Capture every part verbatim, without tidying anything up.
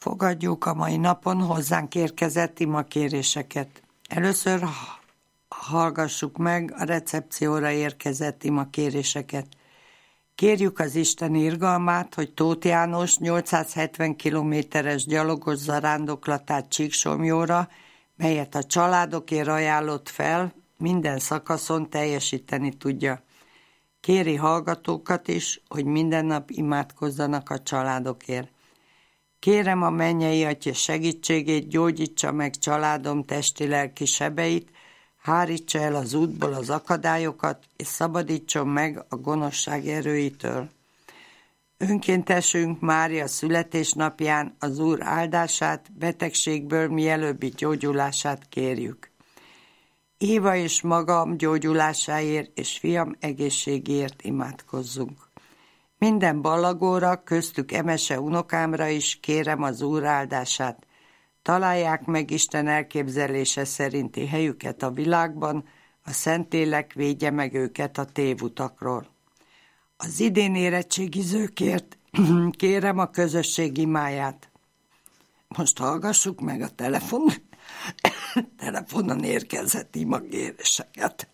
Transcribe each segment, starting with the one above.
Fogadjuk a mai napon hozzánk érkezett imakéréseket. Először hallgassuk meg a recepcióra érkezett imakéréseket. Kérjük az Isten irgalmát, hogy Tóth János nyolcszázhetven kilométeres gyalogos zarándoklatát Csíksomlyóra, melyet a családokért ajánlott fel, minden szakaszon teljesíteni tudja. Kéri hallgatókat is, hogy minden nap imádkozzanak a családokért. Kérem a mennyei Atya segítségét, gyógyítsa meg családom testi-lelki sebeit, hárítsa el az útból az akadályokat, és szabadítson meg a gonoszság erőitől. Önkéntesünk Mária születésnapján az Úr áldását, betegségből mielőbbi gyógyulását kérjük. Éva és magam gyógyulásáért és fiam egészségéért imádkozzunk. Minden ballagóra, köztük Emese unokámra is kérem az Úr áldását. Találják meg Isten elképzelése szerinti helyüket a világban, a Szentlélek védje meg őket a tévutakról. Az idén érettségizőkért kérem a közösség imáját. Most hallgassuk meg a telefon, telefonon érkezett imagéréseket.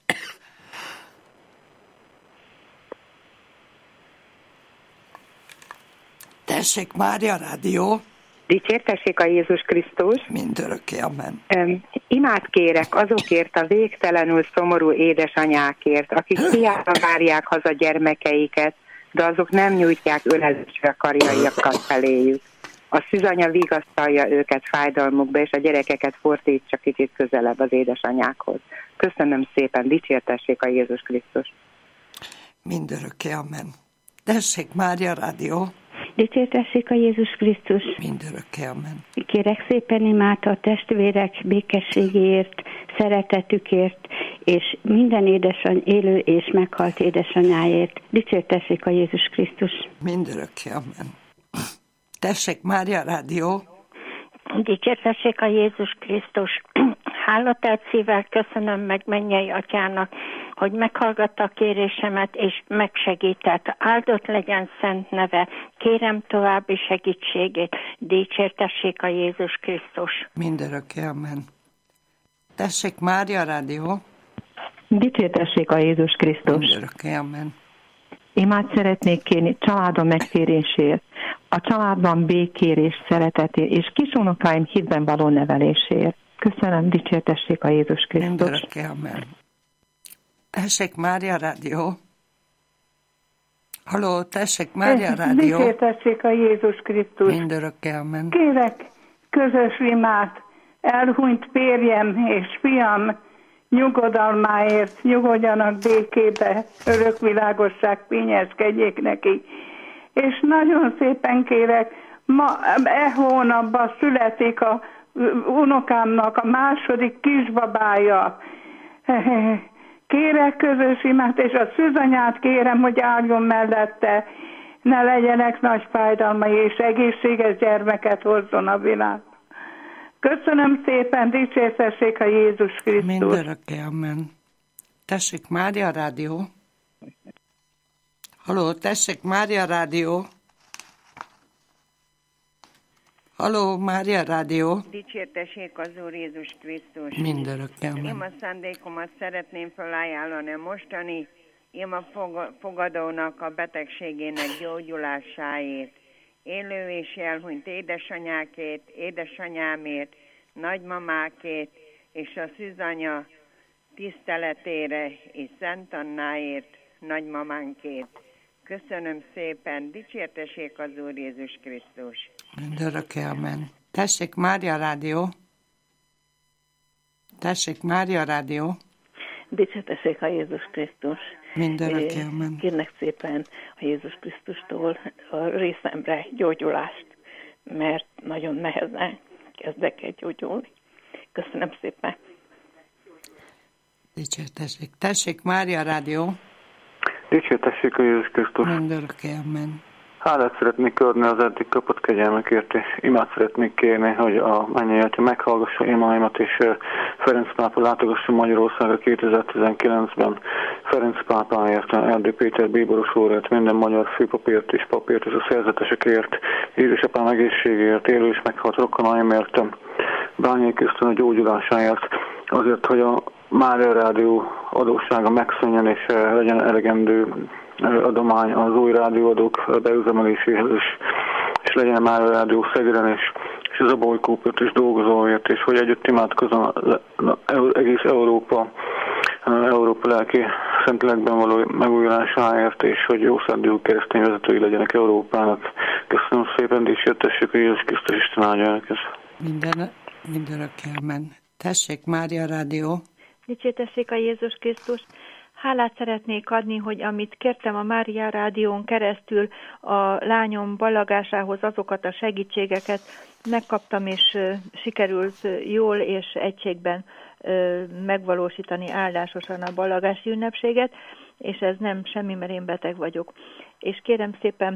Tessék, Mária Rádió! Dicsértessék a Jézus Krisztus! Mindörökké, amen. Um, imát kérek azokért a végtelenül szomorú édesanyákért, akik hiába várják haza gyermekeiket, de azok nem nyújtják ölelésre karjaiakat feléjük. A szűzanya vigasztalja őket fájdalmukba, és a gyerekeket fordítsa kicsit közelebb az édesanyákhoz. Köszönöm szépen, dicsértessék a Jézus Krisztus! Mindörökké, amen. Tessék, Mária Rádió! Dicsértessék a Jézus Krisztus! Mindörökké, amen. Kérek szépen imát a testvérek békességéért, szeretetükért, és minden édesany, élő és meghalt édesanyáért. Dicsértessék a Jézus Krisztus! Mindörökké, amen. Tessék, Mária Rádió! Dicsértessék a Jézus Krisztus! Hálátelt szívvel köszönöm meg mennyei atyának, hogy meghallgatta a kérésemet és megsegített. Áldott legyen szent neve. Kérem további segítségét. Dicsértessék a Jézus Krisztus! Mindörökké, amen. Tessék, Mária Rádió! Dicsértessék a Jézus Krisztus! Mindörökké, amen. Imát szeretnék kérni családom megtérésért, a családban békérés, szeretetért, és kisunokáim hitben való nevelésért. Köszönöm, dicsértessék a Jézus Krisztus! Mindörökké, amen. Tessék, Mária Rádió! Halló, tessék, Mária Rádió! Dicsértessék a Jézus Krisztus! Mindörökké, amen. Kérek közös imát, elhunyt férjem és fiam nyugodalmáért, nyugodjanak békébe, örökvilágosság fényeskedjék neki. És nagyon szépen kérek, ma, e hónapban születik a unokámnak a második kisbabája. Kérek közös imát, és a szűzanyát kérem, hogy álljon mellette, ne legyenek nagy fájdalmai, és egészséges gyermeket hozzon a világ. Köszönöm szépen, dicsértessék a Jézus Krisztus! Mindörökké, amen. Tessék, Mária Rádió! Halló, tessék, Mária Rádió! Halló, Mária Rádió! Dicsértessék az Úr Jézus Krisztus! Mindörökké, amen. Én a szándékomat szeretném felajánlani a mostani ima fogadónak a betegségének gyógyulásáért, élő és elhunyt édesanyákért, édesanyámért, nagymamákért, és a szűzanya tiszteletére és Szent Annáért, nagymamánkért. Köszönöm szépen, dicsértessék az Úr Jézus Krisztus! Mindörökké, amen. Tessék, Mária Rádió! Tessék, Mária Rádió! Dicsértessék a Jézus Krisztus! Mindörökké, amen. Kérnek szépen a Jézus Krisztustól a részemre gyógyulást, mert nagyon nehezen kezdek el gyógyulni. Köszönöm szépen! Dicsértessék. Tessék, Mária Rádió! Dicsértessék a Jézus Krisztus! Mindörökké, amen. Hálát szeretnék adni az eddig kapott kegyelmekért, és imát szeretnék kérni, hogy a mennyei Atya meghallgassa imáimat, és Ferenc pápa látogassa Magyarországra kétezer-tizenkilencben. Ferenc pápáért, Erdő Péter bíboros úrért, minden magyar főpapért és papért, és a szerzetesekért, édesapám egészségéért, élő és meghalt rokonaimért, Bányai Krisztina a gyógyulásáért, azért, hogy a Mária Rádió adóssága megszűnjön, és legyen elegendő adomány az új rádióadók beüzemeléséhez, és, és legyen Mária Rádió Szegeden, és, és az Abolykópért és dolgozóért, és hogy együtt imádkozom egész Európa, Európa lelki szentlélekben való megújulásáért, és hogy jó szándékú keresztény vezetői legyenek Európának. Köszönöm szépen, dicsértessük a Jézus Krisztus Isten áldja önöket. Minden, mindörökkelmen. Tessék, Mária Rádió. Dicsértessék a Jézus Krisztus. Hálát szeretnék adni, hogy amit kértem a Mária Rádión keresztül a lányom ballagásához, azokat a segítségeket megkaptam, és sikerült jól és egységben megvalósítani áldásosan a ballagási ünnepséget, és ez nem semmi, mert én beteg vagyok. És kérem szépen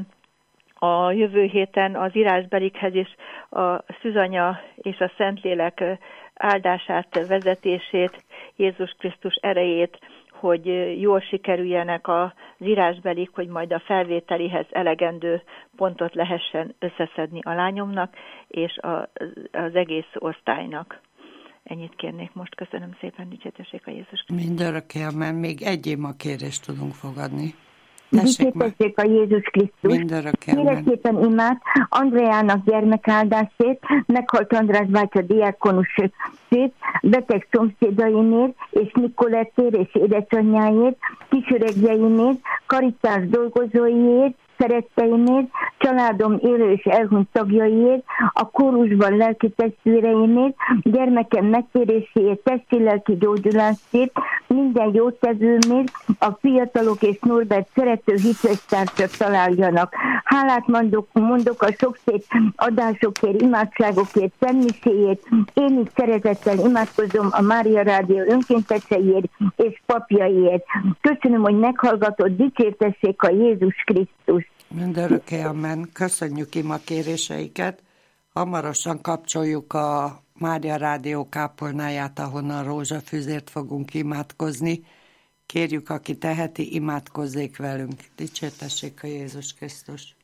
a jövő héten az írásbelikhez is a Szűzanya és a Szentlélek áldását, vezetését, Jézus Krisztus erejét, hogy jól sikerüljenek az írásbelik, hogy majd a felvételihez elegendő pontot lehessen összeszedni a lányomnak és a, az egész osztálynak. Ennyit kérnék most. Köszönöm szépen, dicsértessék a Jézus Krisztus. Mindörökkelmen még egy éma kérést tudunk fogadni. Dicsértessék a Jézus Krisztus. Kérek szépen imát Andreának gyermekáldásért, meghalt András bácsa diákonusét, beteg szomszédaimért, és Nikolettér és édesanyjáért, kisöregjeimér, karitás dolgozóiért, szeretteimért, családom élő és elhunyt tagjaiért, a kórusban lelki testvéreimért, gyermekem megtéréséért, testi-lelki gyógyulásért, minden jótevőmért, a fiatalok és Norbert szerető hitvestársak találjanak. Hálát mondok, mondok a sok szép adásokért, imádságokért, szentmiséért. Én is szeretettel imádkozom a Mária Rádió önkénteseiért és papjaiért. Köszönöm, hogy meghallgatott, dicsértessék a Jézus Krisztus. Mindörökké, amen. Köszönjük ima kéréseiket. Hamarosan kapcsoljuk a Mária Rádió kápolnáját, ahonnan rózsafüzért fogunk imádkozni. Kérjük, aki teheti, imádkozzék velünk. Dicsértessék a Jézus Krisztus.